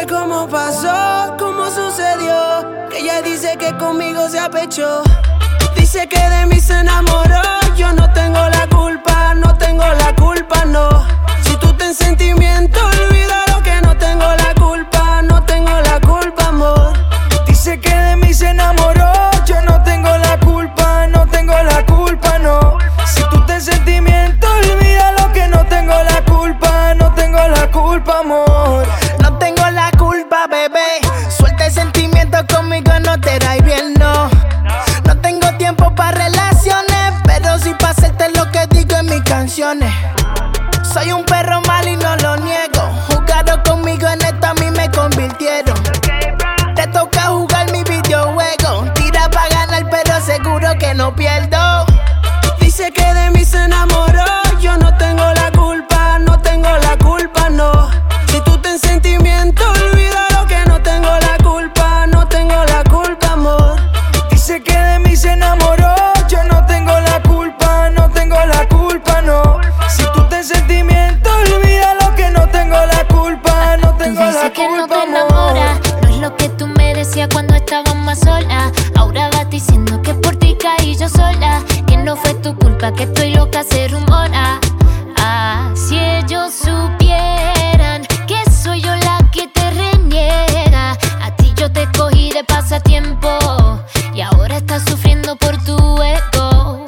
fue, cómo pasó, cómo sucedió, que ella dice que conmigo se apechó. Dice que de mí se enamoró. Yo no tengo la culpa, no tengo la culpa, no. Si tú ten sentimiento, olvida lo que no tengo la culpa, no tengo la culpa, amor. Dice que de mí se enamoró. Yo no tengo la culpa, no tengo la culpa, no. Si tú ten sentimiento, olvida lo que no tengo la culpa, no tengo la culpa, amor. No tengo la culpa, bebé. Suelta el sentimiento, conmigo no te da bien, no. No tengo tiempo para relaciones, pero sí para hacerte lo que digo en mis canciones. Soy un perro mal y no lo niego. Jugaron conmigo en esto, a mí me convirtieron. Te toca jugar mi videojuego. Tira pa' ganar, pero seguro que no pierdo. Dice que de mí se enamoró. Yo no tengo la culpa, no tengo la culpa, no. Si tú ten sentimiento, olvida lo que no tengo la culpa, no tengo la culpa, amor. Dice que de mí se enamoró. Yo no tengo la culpa, no tengo la culpa, no. Si tú ten sentimiento, olvida lo que no tengo la culpa, no tengo la culpa, que no te enamora, no es lo que tú me decías cuando estábamos más sola. Ahora vas diciendo que por ti caí yo sola, que no fue tu culpa, que estoy loca, se rumora. Ah, si ellos supieran que soy yo la que te reniega. A ti yo te cogí de pasatiempo y ahora estás sufriendo por tu ego.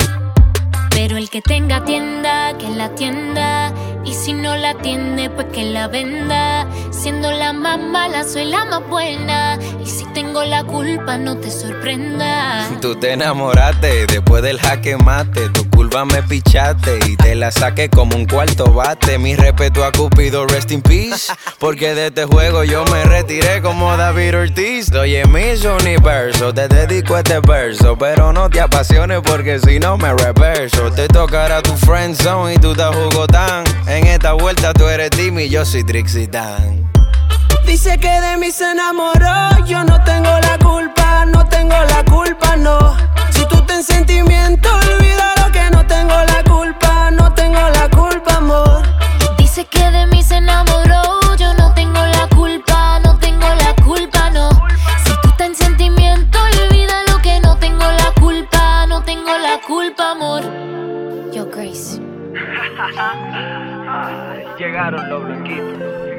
Pero el que tenga tienda, que la tienda. Y si no la atiende, pues que la venda. Siendo la más mala, soy la más buena. Y si tengo la culpa, no te sorprenda. Tú te enamoraste, después del jaque mate. Tu curva me pichaste y te la saqué como un cuarto bate. Mi respeto a Cupido, rest in peace. Porque de este juego yo me retiré como David Ortiz. Estoy en mis universos, te dedico este verso. Pero no te apasiones porque si no me reverso. Te tocará tu friend zone y tú te jugotán. En esta vuelta tú eres Timmy y yo soy Trixie Dan. Dice que de mí se enamoró. Yo no tengo la culpa, no tengo la culpa, no. Si tú ten sentimiento, olvida lo que no tengo la culpa, no tengo la culpa, amor. Dice que de mí se enamoró. Yo no tengo la culpa, no tengo la culpa, no. Si tú estás en sentimiento, olvida lo que no tengo la culpa, no tengo la culpa, amor. Yo, Grace. Llegaron los blanquitos.